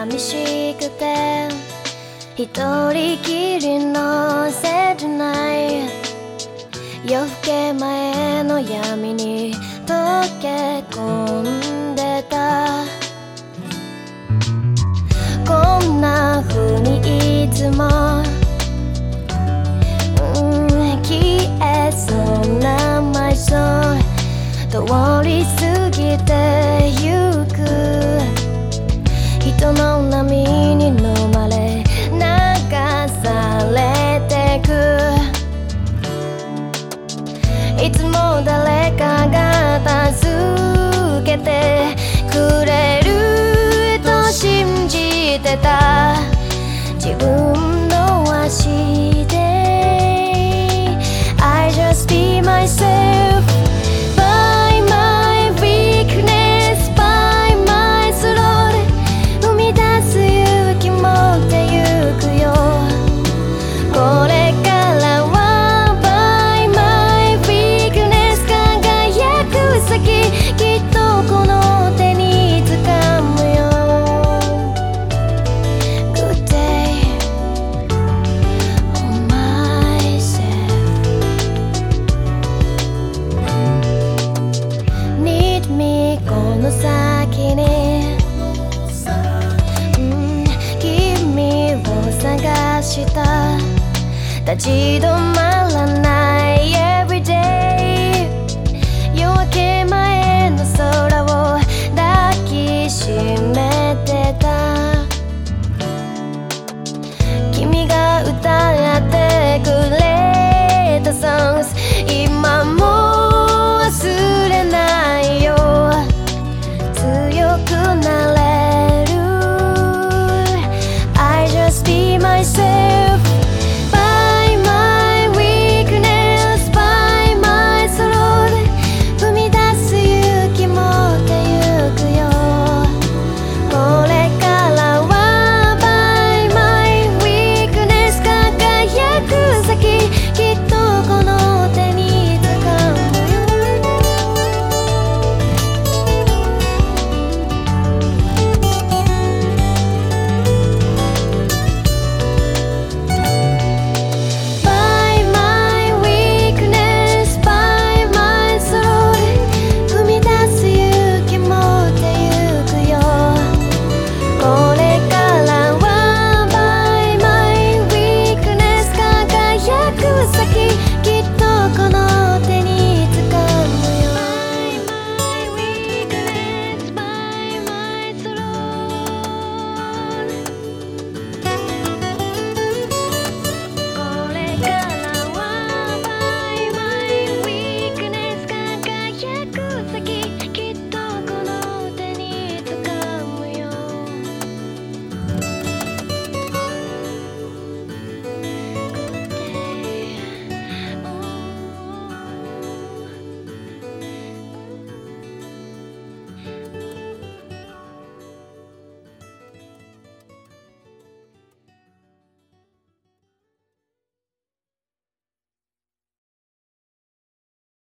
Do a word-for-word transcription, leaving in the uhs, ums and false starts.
寂しくて一人きりの切ない夜更け前の闇に溶け込んでた。こんな風にいつも、うん、消えそうな埋葬通り過ぎてゆく。人の波に飲まれ流されてく。いつも誰かが助けてくれると信じてた。自分の足で I just be myself by my weakness by my soul 生み出す勇気持ってゆくよ。これからは by my weakness 輝く先きっとこの手に掴むよ。 Good day on myself Need me この先に、うん、君を探した立ち止まらない Everyday 夜明け前の空を抱きしめてた。君が歌ってくれた songs 今も忘れないよ。強くなれる I just be myself by my weakness by my soul 踏み出す勇気持ってゆくよ。これからは by my weakness 輝く先きっとこの手に掴むよ。By my weakness by my soul 踏み出す勇気持ってゆくよ。これ